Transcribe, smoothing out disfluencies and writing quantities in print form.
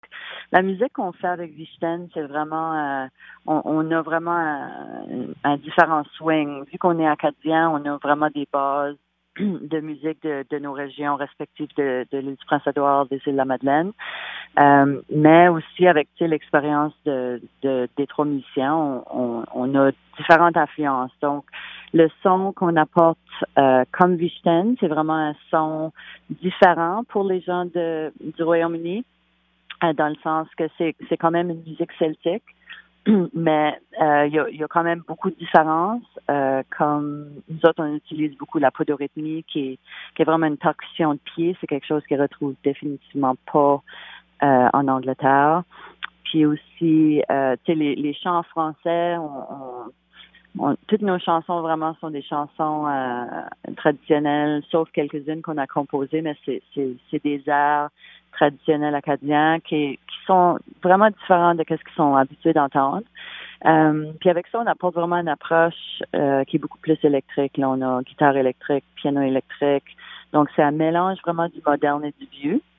La musique qu'on fait avec Vichten, c'est vraiment, on a vraiment un différent swing. Vu qu'on est acadien, on a vraiment des bases de musique de nos régions respectives de l'île du Prince-Édouard, des îles de la Madeleine. Mais aussi avec l'expérience des trois musiciens, on a différentes influences. Donc, le son qu'on apporte comme Vichten, c'est vraiment un son différent pour les gens du Royaume-Uni, dans le sens que c'est quand même une musique celtique. Mais il y a quand même beaucoup de différences. Comme nous autres, on utilise beaucoup la podorythmie, qui est vraiment une percussion de pied. C'est quelque chose qu'on retrouve définitivement pas en Angleterre. Puis aussi, tu sais, les chants en français, toutes nos chansons vraiment sont des chansons traditionnelles, sauf quelques-unes qu'on a composées, mais c'est des airs traditionnels acadiens qui sont vraiment différents de ce qu'ils sont habitués d'entendre. Puis avec ça, on apporte vraiment une approche qui est beaucoup plus électrique. Là, on a guitare électrique, piano électrique. Donc, c'est un mélange vraiment du moderne et du vieux.